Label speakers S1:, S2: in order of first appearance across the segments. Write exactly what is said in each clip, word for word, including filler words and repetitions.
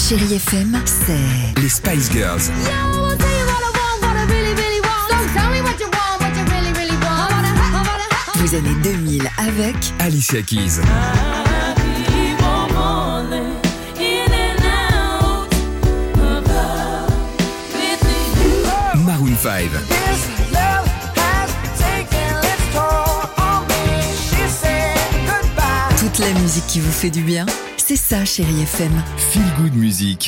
S1: Chérie F M, c'est
S2: les Spice Girls.
S1: vous années deux mille avec
S2: Alicia Keys. Maroon five.
S1: toute la musique qui vous fait du bien. C'est ça, Chérie F M.
S2: Feel Good Music.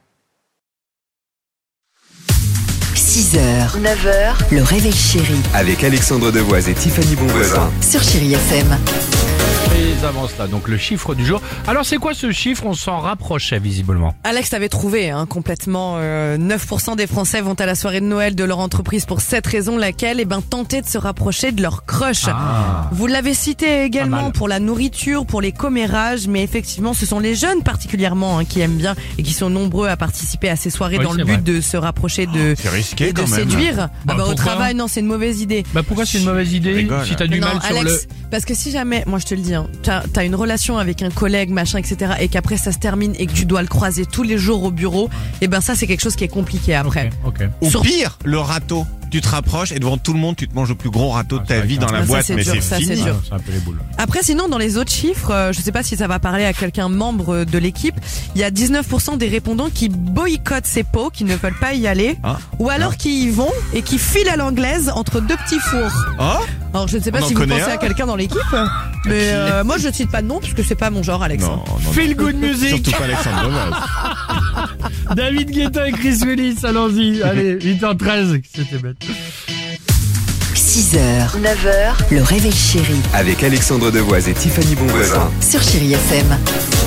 S1: six heures, neuf heures, le réveil chéri.
S2: Avec Alexandre Devoise et Tiffany Bonvoisin.
S1: Sur Chérie F M.
S3: Et avant cela, donc le chiffre du jour. Alors c'est quoi ce chiffre? On s'en rapprochait visiblement.
S4: Alex, t'avais trouvé hein, complètement euh, neuf pour cent des Français vont à la soirée de Noël de leur entreprise pour cette raison, laquelle, eh ben, tenter de se rapprocher de leur crush.
S3: Ah.
S4: Vous l'avez cité également
S3: Pas
S4: pour la nourriture, pour les commérages, mais effectivement ce sont les jeunes particulièrement hein, qui aiment bien et qui sont nombreux à participer à ces soirées
S3: Oui,
S4: dans le
S3: c'est
S4: but
S3: vrai.
S4: de se rapprocher de,
S5: C'est risqué
S4: et de
S5: quand même.
S4: séduire.
S3: Bah,
S4: ah bah, au
S3: pourquoi
S4: travail, non, c'est une mauvaise idée.
S3: Bah pourquoi c'est une mauvaise idée?
S5: Rigole.
S3: Si t'as du
S4: non,
S3: mal sur
S4: Alex,
S3: le...
S4: parce que si jamais, moi je te le dis, hein, t'as, t'as une relation avec un collègue, machin, et cetera, et qu'après ça se termine et que tu dois le croiser tous les jours au bureau, et ben ça c'est quelque chose qui est compliqué après.
S3: Ok, ok.
S5: Ou
S4: Sur-
S5: pire, le râteau. Tu te rapproches et devant tout le monde, tu te manges le plus gros râteau
S3: Ah,
S5: de
S3: c'est
S5: ta
S3: vrai
S5: vie
S3: que-
S5: dans la
S4: Ah, ça,
S5: boîte,
S4: c'est
S5: mais
S4: dur,
S5: c'est
S4: ça, c'est
S5: fini.
S4: dur.
S3: Ah, c'est un peu les boules.
S4: Après, sinon, dans les autres chiffres, euh, je sais pas si ça va parler à quelqu'un membre de l'équipe, il y a dix-neuf pour cent des répondants qui boycottent ces pots, qui ne veulent pas y aller,
S5: Ah.
S4: ou alors qui y vont et qui filent à l'anglaise entre deux petits fours.
S5: Oh
S4: Alors, je ne sais pas
S5: On en
S4: si vous
S5: connaît
S4: pensez
S5: un
S4: à quelqu'un dans l'équipe, mais euh, moi je ne cite pas de nom parce que c'est pas mon genre, Alex.
S5: non, non,
S3: Feel Good Music.
S5: surtout pas Alexandre Devoise.
S3: David Guetta et Chris Willis, allons-y. Allez, huit heures treize, c'était bête.
S1: six heures, neuf heures, le réveil chéri.
S2: Avec Alexandre Devoise et Tiffany Bonvoisin.
S1: Sur Chérie F M.